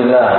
لله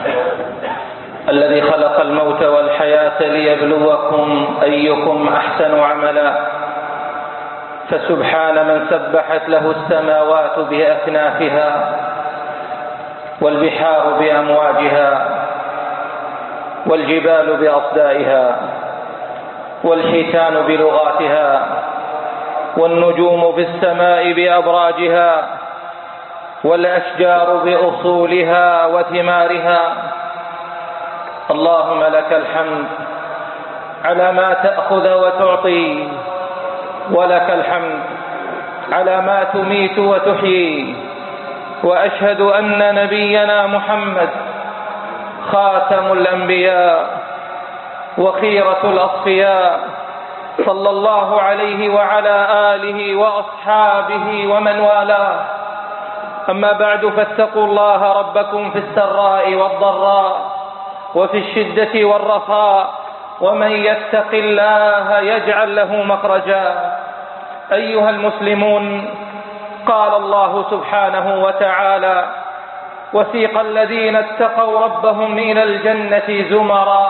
الذي خلق الموت والحياة ليبلوكم أيكم أحسن عملا، فسبحان من سبحت له السماوات بأكنافها والبحار بأمواجها والجبال بأصدائها والحيتان بلغاتها والنجوم في السماء بأبراجها والأشجار بأصولها وثمارها. اللهم لك الحمد على ما تأخذ وتعطي، ولك الحمد على ما تميت وتحيي. وأشهد أن نبينا محمد خاتم الأنبياء وخيرة الأصفياء صلى الله عليه وعلى آله وأصحابه ومن والاه. أما بعد، فاتقوا الله ربكم في السراء والضراء وفي الشدة والرخاء، ومن يتق الله يجعل له مخرجا. أيها المسلمون، قال الله سبحانه وتعالى: وسيق الذين اتقوا ربهم إلى الجنة زمرا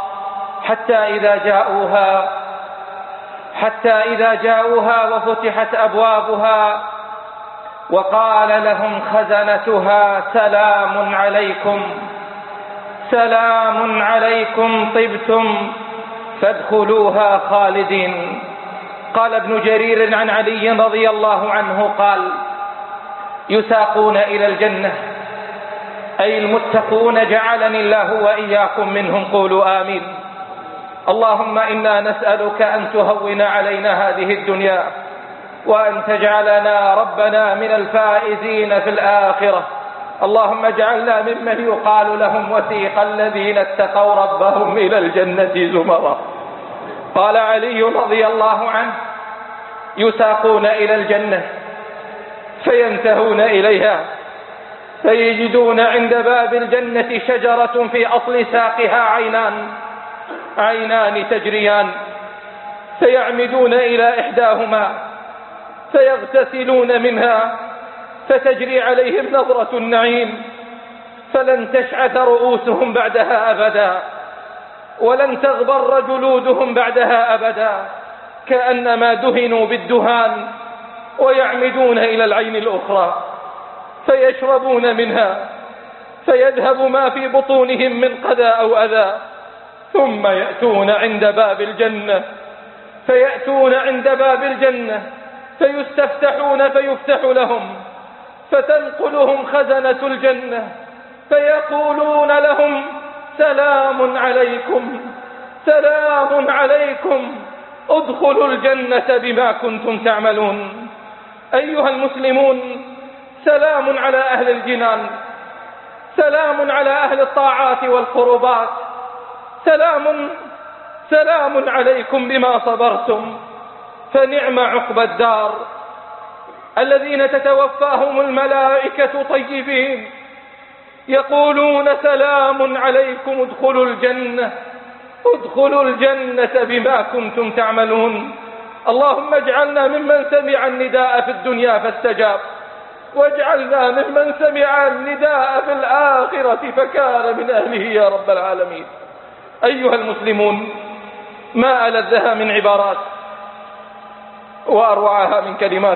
حتى إذا جاءوها وفتحت أبوابها وقال لهم خزنتها سلام عليكم طبتم فادخلوها خالدين. قال ابن جرير عن علي رضي الله عنه قال: يساقون إلى الجنة، أي المتقون، جعلني الله وإياكم منهم. قولوا آمين. اللهم إنا نسألك أن تهون علينا هذه الدنيا، وأن تجعلنا ربنا من الفائزين في الآخرة. اللهم اجعلنا ممن يقال لهم وسيق الذين اتقوا ربهم إلى الجنة زمرا. قال علي رضي الله عنه: يساقون إلى الجنة فينتهون إليها فيجدون عند باب الجنة شجرة في أصل ساقها عينان تجريان، فيعمدون إلى إحداهما فيغتسلون منها فتجري عليهم نظرة النعيم، فلن تشعث رؤوسهم بعدها أبدا، ولن تغبر جلودهم بعدها أبدا، كأنما دهنوا بالدهان. ويعمدون إلى العين الأخرى فيشربون منها فيذهب ما في بطونهم من قذى أو أذى، ثم يأتون عند باب الجنة فيستفتحون فيفتح لهم، فتنقلهم خزنة الجنة فيقولون لهم: سلام عليكم ادخلوا الجنة بما كنتم تعملون. أيها المسلمون، سلام على أهل الجنان، سلام على أهل الطاعات والقربات، سلام عليكم بما صبرتم، فنعم عقبى الدار. الذين تتوفاهم الملائكة طيبين يقولون: سلام عليكم ادخلوا الجنة بما كنتم تعملون. اللهم اجعلنا ممن سمع النداء في الدنيا فاستجاب، واجعلنا ممن سمع النداء في الآخرة فكان من أهله يا رب العالمين. أيها المسلمون، ما ألذها من عبارات وأروعها من كلمات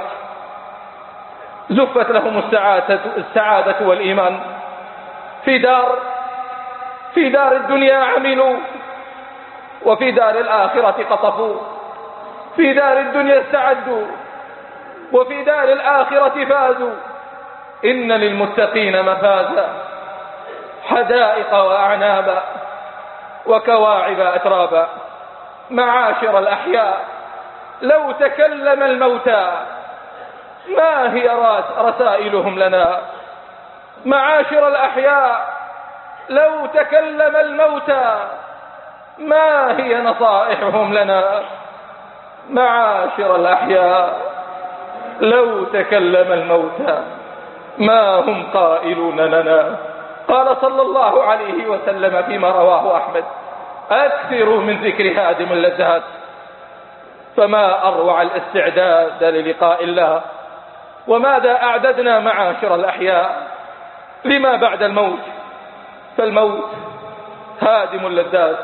زفت لهم السعادة والإيمان. في دار الدنيا عملوا، وفي دار الآخرة قطفوا. في دار الدنيا استعدوا، وفي دار الآخرة فازوا. إن للمتقين مفازا، حدائق وأعنابا وكواعب أترابا. معاشر الأحياء، لو تكلم الموتى ما هي رسائلهم لنا؟ معاشر الأحياء، لو تكلم الموتى ما هي نصائحهم لنا؟ معاشر الأحياء، لو تكلم الموتى ما هم قائلون لنا؟ قال صلى الله عليه وسلم فيما رواه أحمد: أكثروا من ذكر هادم اللذات. فما أروع الاستعداد للقاء الله. وماذا أعددنا معاشر الأحياء لما بعد الموت؟ فالموت هادم اللذات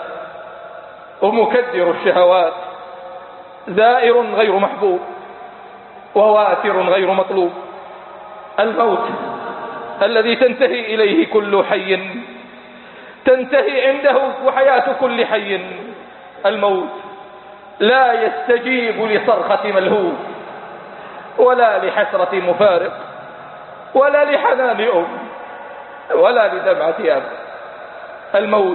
ومكدر الشهوات، زائر غير محبوب وواتر غير مطلوب. الموت الذي تنتهي إليه كل حي، تنتهي عنده وحياة كل حي. الموت لا يستجيب لصرخة ملهوف ولا لحسرة مفارق ولا لحنان أم ولا لدمعة أب. الموت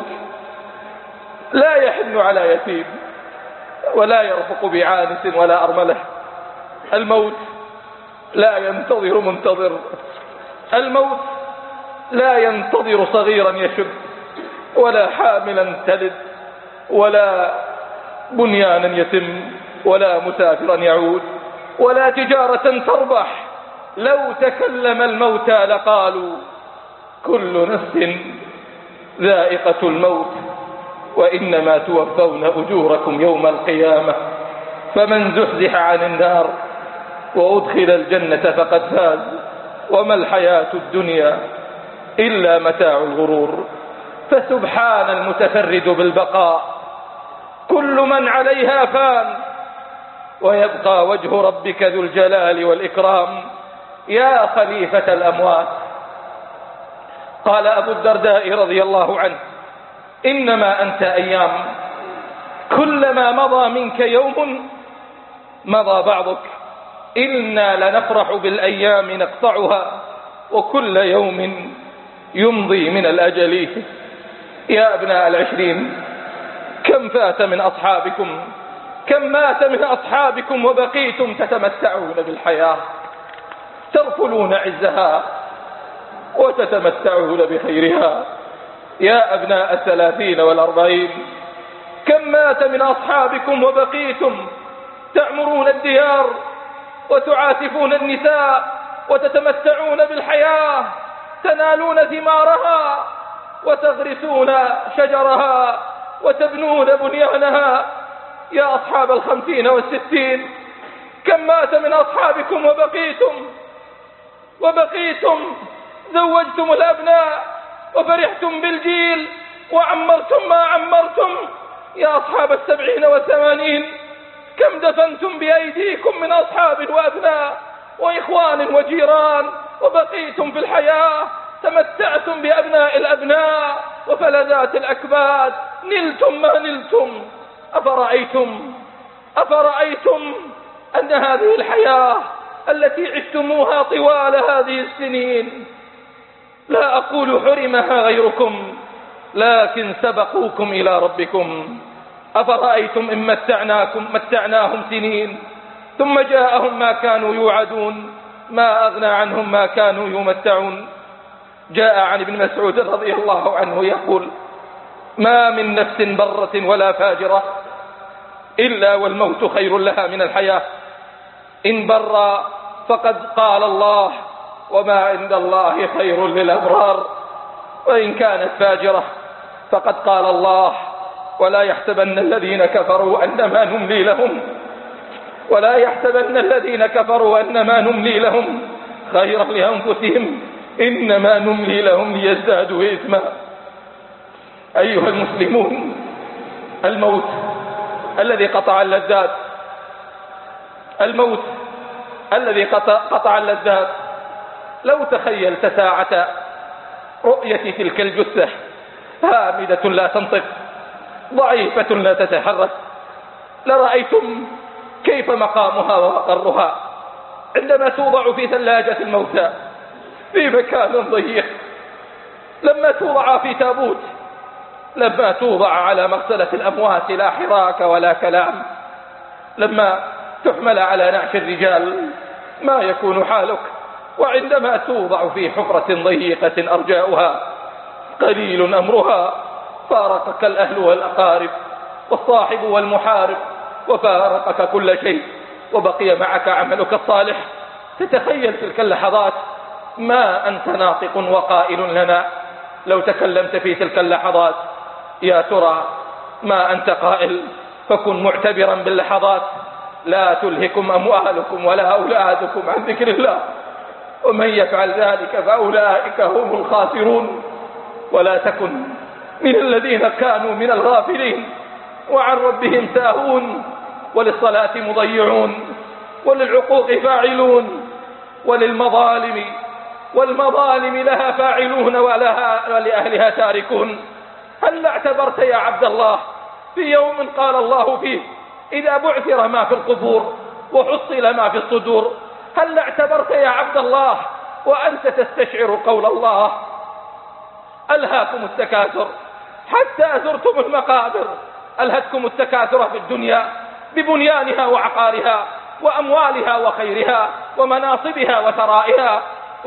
لا يحن على يتيم ولا يرفق بعانس ولا أرملة. الموت لا ينتظر منتظر. الموت لا ينتظر صغيرا يشب ولا حاملا تلد ولا بنيانا يتم ولا مسافرا يعود ولا تجارة تربح. لو تكلم الموتى لقالوا كل نفس ذائقة الموت وإنما توفون أجوركم يوم القيامة. فمن زحزح عن النار وأدخل الجنة فقد فاز وما الحياة الدنيا إلا متاع الغرور. فسبحان المتفرد بالبقاء، كل من عليها فان ويبقى وجه ربك ذو الجلال والإكرام. يا خليفة الأموات، قال أبو الدرداء رضي الله عنه: إنما أنت أيام، كلما مضى منك يوم مضى بعضك، إنا لنفرح بالأيام نقطعها وكل يوم يمضي من الأجل. يا أبناء العشرين، كم فات من أصحابكم، كم مات من أصحابكم وبقيتم تتمتعون بالحياة، ترفلون عزها وتتمتعون بخيرها. يا أبناء 30 و40، كم مات من أصحابكم وبقيتم تعمرون الديار وتعاتفون النساء وتتمتعون بالحياة، تنالون ثمارها وتغرسون شجرها وتبنون بنيانها. يا أصحاب 50 و60، كم مات من أصحابكم وبقيتم زوجتم الأبناء وفرحتم بالجيل وعمرتم ما عمرتم. يا أصحاب 70 و80، كم دفنتم بأيديكم من أصحاب وأبناء وإخوان وجيران وبقيتم في الحياة، تمتعتم بأبناء الأبناء وفلذات الأكباد، نلتم ما نلتم. أفرأيتم أن هذه الحياة التي عشتموها طوال هذه السنين، لا أقول حرمها غيركم، لكن سبقوكم إلى ربكم. أفرأيتم إن متعناهم سنين ثم جاءهم ما كانوا يوعدون، ما أغنى عنهم ما كانوا يمتعون. جاء عن ابن مسعود رضي الله عنه يقول: ما من نفس برة ولا فاجرة إلا والموت خير لها من الحياة. إن بر فقد قال الله: وما عند الله خير للأبرار. وإن كانت فاجرة فقد قال الله: ولا يحسبن الذين كفروا أنما نملي لهم خيرا لأنفسهم إنما نملي لهم ليزدادوا إثما. أيها المسلمون، الموت الذي قطع اللذات، الموت الذي قطع اللذات. لو تخيلت ساعة رؤية تلك الجثة هامدة لا تنطق، ضعيفة لا تتحرك، لرأيتم كيف مقامها ومقرها عندما توضع في ثلاجة الموتى في مكان ضيق، لما توضع في تابوت، لما توضع على مغسلة الأموات لا حراك ولا كلام، لما تحمل على نعش الرجال ما يكون حالك، وعندما توضع في حفرة ضيقة أرجاؤها قليل أمرها، فارقك الأهل والأقارب والصاحب والمحارب وفارقك كل شيء وبقي معك عملك الصالح. تتخيل تلك اللحظات، ما أنت ناطق وقائل لنا لو تكلمت في تلك اللحظات؟ يا ترى ما أنت قائل؟ فكن معتبرا باللحظات، لا تلهكم أموالكم ولا أولادكم عن ذكر الله، ومن يفعل ذلك فأولئك هم الخاسرون. ولا تكن من الذين كانوا من الغافلين وعن ربهم ساهون وللصلاة مضيعون وللعقوق فاعلون والمظالم لها فاعلون ولأهلها تاركون. هل اعتبرت يا عبد الله في يوم قال الله فيه إذا بعثر ما في القبور وحصل ما في الصدور؟ هل اعتبرت يا عبد الله وأنت تستشعر قول الله ألهاكم التكاثر حتى زرتم المقابر؟ ألهتكم التكاثر في الدنيا ببنيانها وعقارها وأموالها وخيرها ومناصبها وثرائها،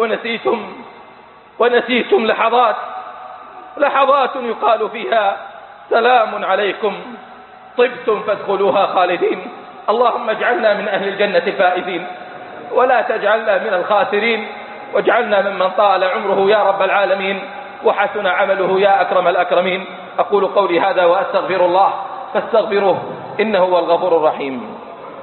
ونسيتم لحظات يقال فيها سلام عليكم طبتم فادخلوها خالدين. اللهم اجعلنا من أهل الجنة الفائزين ولا تجعلنا من الخاسرين، واجعلنا ممن طال عمره يا رب العالمين وحسن عمله يا أكرم الأكرمين. أقول قولي هذا وأستغفر الله فاستغفروه إنه هو الغفور الرحيم.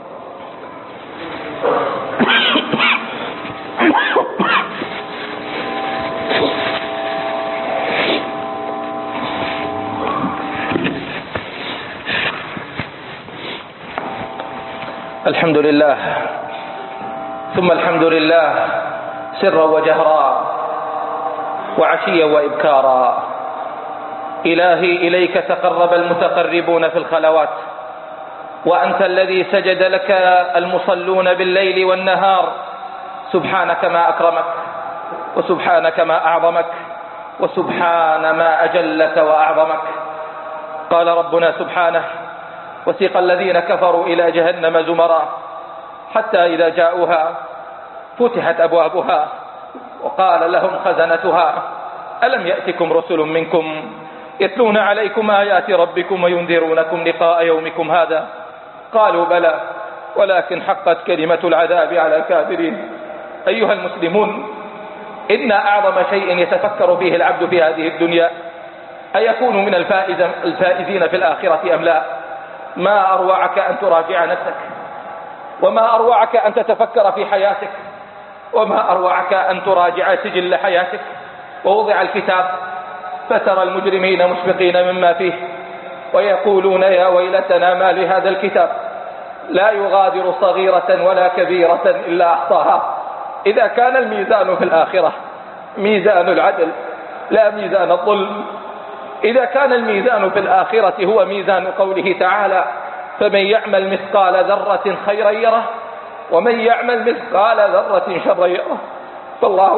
الحمد لله ثم الحمد لله سرا وجهرا وعشيا وإبكارا. إلهي إليك تقرب المتقربون في الخلوات، وأنت الذي سجد لك المصلون بالليل والنهار. سبحانك ما أكرمك، وسبحانك ما أعظمك، وسبحان ما أجلك وأعظمك. قال ربنا سبحانه: وسيق الذين كفروا إلى جهنم زمرا حتى إذا جاءوها فتحت أبوابها وقال لهم خزنتها ألم يأتكم رسل منكم يتلون عليكم آيات ربكم وينذرونكم لقاء يومكم هذا؟ قالوا بلى ولكن حقت كلمة العذاب على الكافرين. أيها المسلمون، إن أعظم شيء يتفكر فيه العبد في هذه الدنيا أيكون من الفائزين في الآخرة أم لا؟ ما أروعك أن تراجع نفسك، وما أروعك أن تتفكر في حياتك، وما أروعك أن تراجع سجل حياتك. ووضع الكتاب فترى المجرمين مشفقين مما فيه ويقولون يا ويلتنا ما لهذا الكتاب لا يغادر صغيرة ولا كبيرة إلا أحصاها. إذا كان الميزان في الآخرة ميزان العدل لا ميزان الظلم، إذا كان الميزان في الآخرة هو ميزان قوله تعالى: فمن يعمل مثقال ذرة خيرا يره ومن يعمل مثقال ذرة شرا يره. فالله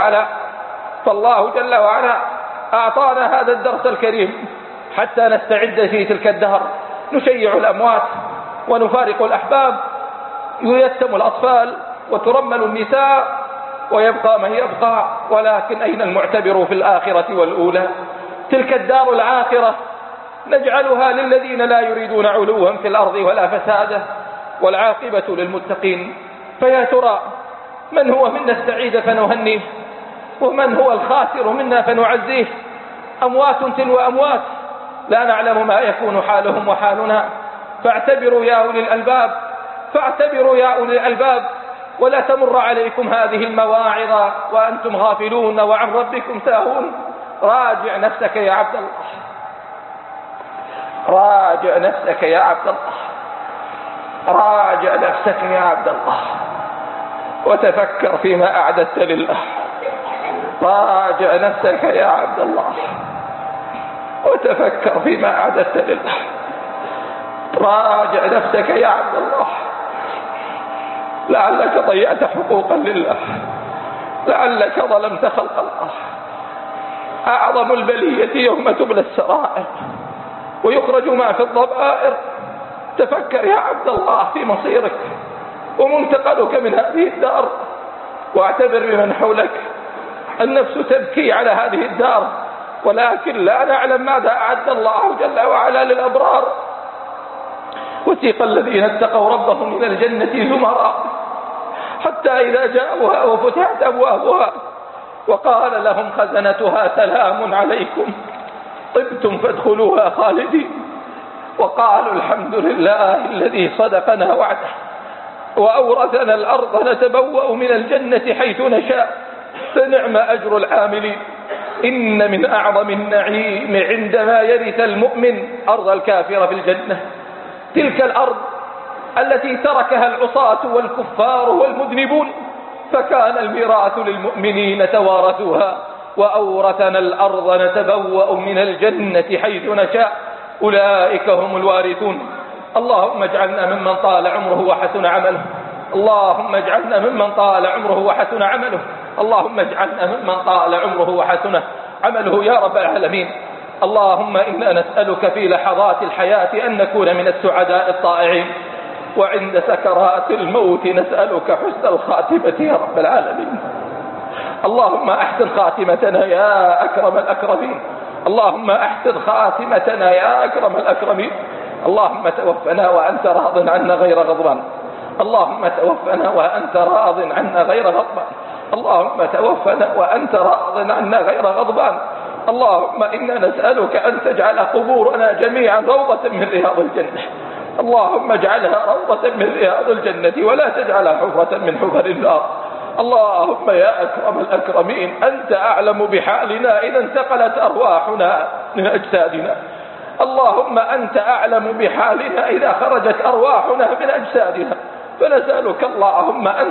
جل وعلا أعطانا هذا الدرس الكريم حتى نستعد في تلك الدهر. نشيع الأموات ونفارق الأحباب، ييتم الأطفال وترمل النساء ويبقى من يبقى، ولكن أين المعتبر في الآخرة والأولى؟ تلك الدار العاخرة نجعلها للذين لا يريدون علوا في الأرض ولا فسادا، والعاقبة للمتقين. فيا ترى من هو منا السعيد فنهنيه، ومن هو الخاسر منا فنعزيه؟ أموات تلو أموات لا نعلم ما يكون حالهم وحالنا. فاعتبروا يا أولي الألباب ولا تمر عليكم هذه المواعظ وأنتم غافلون وعن ربكم ساهون. راجع نفسك يا عبد الله، راجع نفسك يا عبد الله، راجع نفسك يا عبد الله، وتفكر فيما أعددت لله. راجع نفسك يا عبد الله وتفكر فيما أعددت لله. راجع نفسك يا عبد الله، لعلك ضيعت حقوقا لله، لعلك ظلمت خلق الله. أعظم البلية يوم تبلى السرائر ويخرج ما في الضبائر. تفكر يا عبد الله في مصيرك ومنتقلك من هذه الدار، واعتبر بمن حولك. النفس تبكي على هذه الدار، ولكن لا نعلم ماذا أعد الله جل وعلا للأبرار. وسيق الذين اتقوا ربهم إلى الجنة زمرا حتى إذا جاءوها وفتحت أبوابها وقال لهم خزنتها سلام عليكم طبتم فادخلوها خالدين. وقالوا الحمد لله الذي صدقنا وعده وأورثنا الأرض نتبوأ من الجنة حيث نشاء فنعم أجر العاملين. إن من أعظم النعيم عندما يرث المؤمن أرض الكافر في الجنة، تلك الأرض التي تركها العصاة والكفار والمذنبون، فكان الميراث للمؤمنين توارثوها، وأورثنا الأرض نتبوأ من الجنة حيث نشاء، أولئك هم الوارثون. اللهم اجعلنا ممن طال عمره وحسن عمله، اللهم اجعلنا ممن طال عمره وحسن عمله، اللهم اجعلنا ممن طال عمره وحسن عمله يا رب العالمين. اللهم إنا نسألك في لحظات الحياة أن نكون من السعداء الطائعين، وعند سكرات الموت نسألك حسن الخاتمة يا رب العالمين. اللهم أحسن خاتمتنا يا أكرم الأكرمين، اللهم أحسن خاتمتنا يا أكرم الأكرمين. اللهم توفنا وأنت راض عنا غير غضبان، اللهم توفنا وأنت راض عنا غير غضبان، اللهم توفنا وأنت راض عنا غير غضبان. اللهم إنا نسألك أن تجعل قبورنا جميعا روضة من رياض الجنة، اللهم اجعلها روضة من رياض الجنة ولا تجعلها حفرة من حفر النار. اللهم يا أكرم الأكرمين أنت أعلم بحالنا إذا انتقلت أرواحنا من أجسادنا، اللهم أنت أعلم بحالنا إذا خرجت أرواحنا من أجسادنا، فنسألك اللهم أن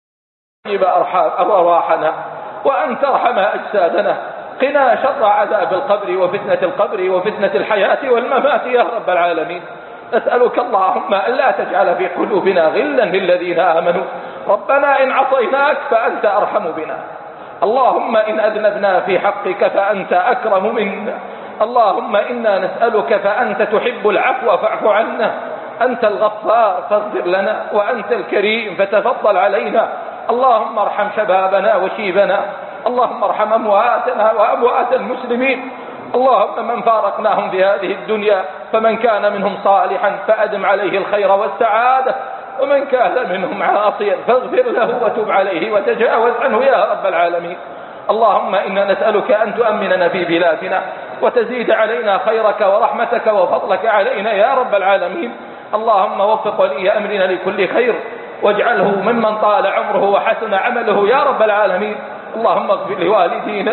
تطيب أرواحنا وأن ترحم أجسادنا، قنا شر عذاب القبر وفتنة القبر وفتنة الحياة والممات يا رب العالمين. نسألك اللهم أن لا تجعل في قلوبنا غلا للذين آمنوا، ربنا إن عصيناك فأنت أرحم بنا، اللهم إن أذنبنا في حقك فأنت أكرم منا، اللهم إنا نسألك فأنت تحب العفو فاعف عنا، أنت الغفار فاغفر لنا، وأنت الكريم فتفضل علينا. اللهم ارحم شبابنا وشيبنا، اللهم ارحم أمواتنا وأموات المسلمين، اللهم من فارقناهم في هذه الدنيا فمن كان منهم صالحا فأدم عليه الخير والسعادة، ومن كان منهم عاصيا فاغفر له وتب عليه وتجاوز عنه يا رب العالمين. اللهم إنا نسألك أن تؤمننا في بلادنا وتزيد علينا خيرك ورحمتك وفضلك علينا يا رب العالمين. اللهم وفق ولي أمرنا لكل خير واجعله ممن طال عمره وحسن عمله يا رب العالمين. اللهم اغفر لوالدينا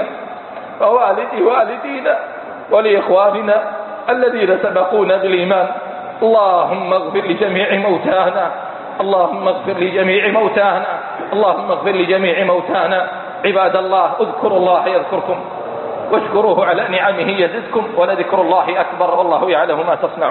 ووالدي والدينا ولإخواننا الذين سبقونا بالإيمان، اللهم اغفر لجميع موتانا، اللهم اغفر لجميع موتانا، اللهم اغفر لجميع موتانا. عباد الله اذكروا الله يذكركم واشكروه على نعمه يزدكم، ولذكر الله أكبر والله يعلم ما تصنعون.